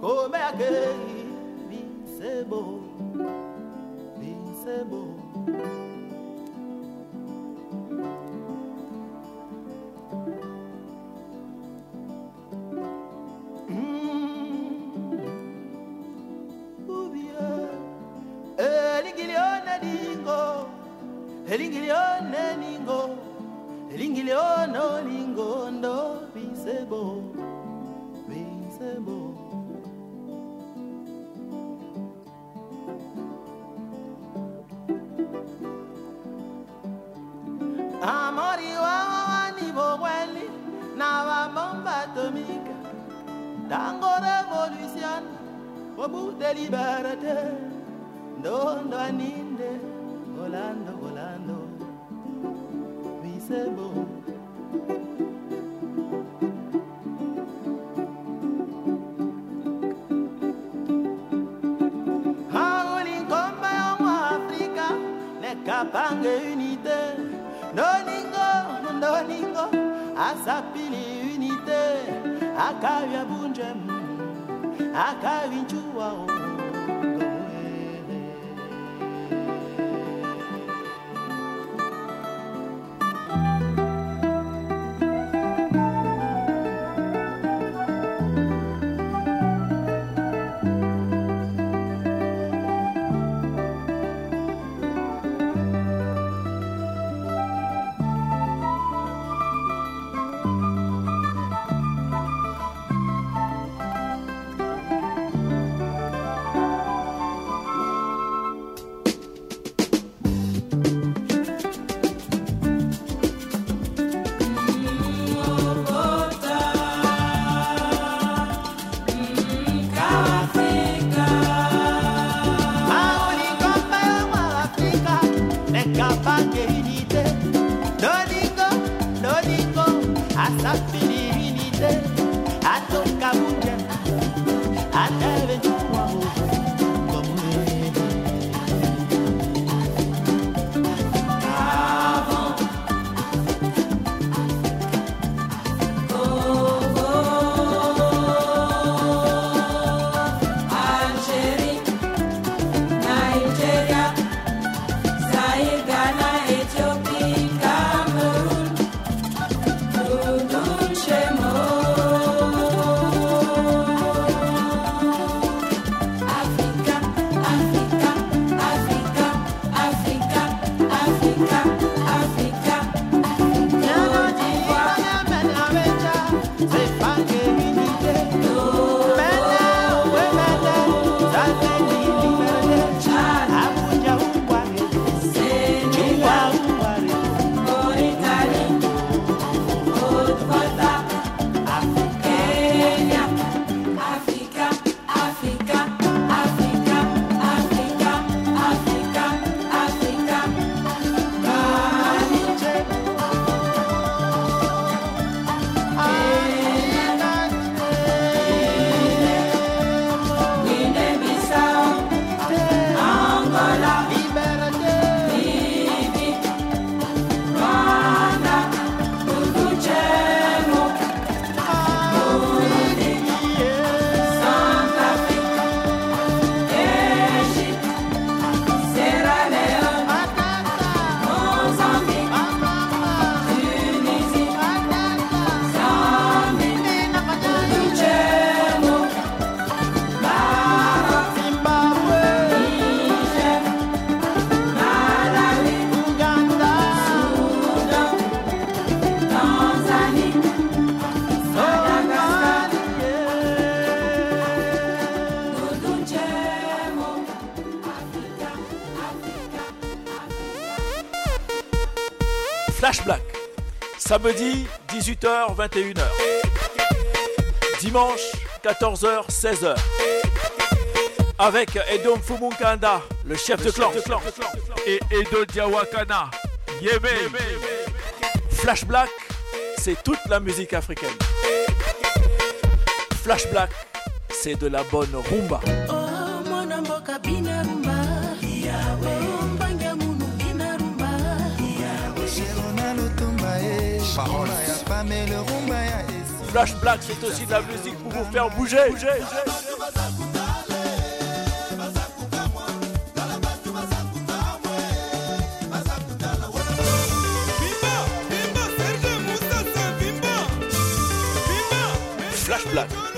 Come akei Binsebo Binsebo Elingilione lingo Elingilione lingo ndo Binsebo Binsebo Amori wa ni boweli na ba bomba atomique Tango revolution Bobu de liberté Ndo aninde Volando, volando Binsebo Haulin komba yomo Afrika Nekapange unité Noningo Asapili unité Akavya bunjem Akavinchua Flash Black, samedi 18h 21h, dimanche 14h 16h, avec Edom Fumunkanda, le chef de clan, et Edo Diawakana, Yémé. Flash Black, c'est toute la musique africaine. Flash Black, c'est de la bonne rumba. Parola ya Pamela Rumba ya Flash Black, c'est aussi de la musique pour vous faire bouger. Flash Black.